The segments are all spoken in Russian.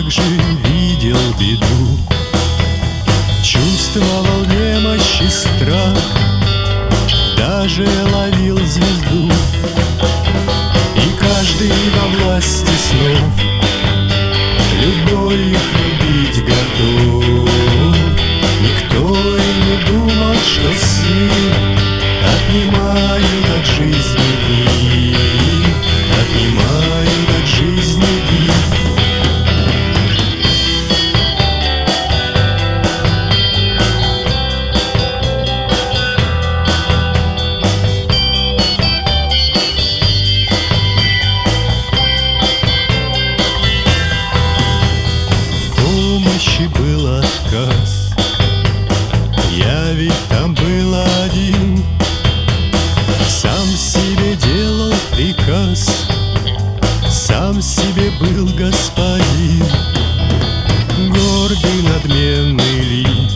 также видел беду, чувствовал немощь и страх, даже ловил звезду. И каждый во власти снов любовь любить готов. Никто и не думал, что сны отнимают от жизни дни, отнимают от жизни дни. Был отказ, я ведь там был один, сам себе делал приказ, сам себе был господин. Гордый надменный лик,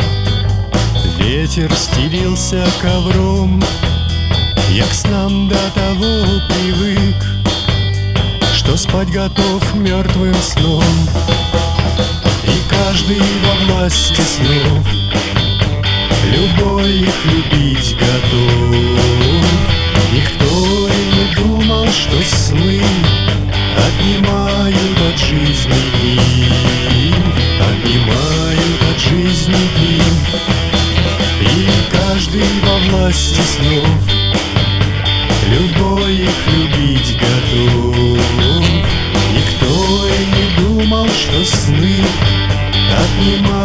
ветер стелился ковром. Я к снам до того привык, что спать готов мертвым сном. И каждый во власти снов любой их любить готов. Никто и не думал, что сны отнимают от жизни дни, отнимают от жизни дни. И каждый во власти снов любой их любить готов. Никто и не думал, что сны отнимают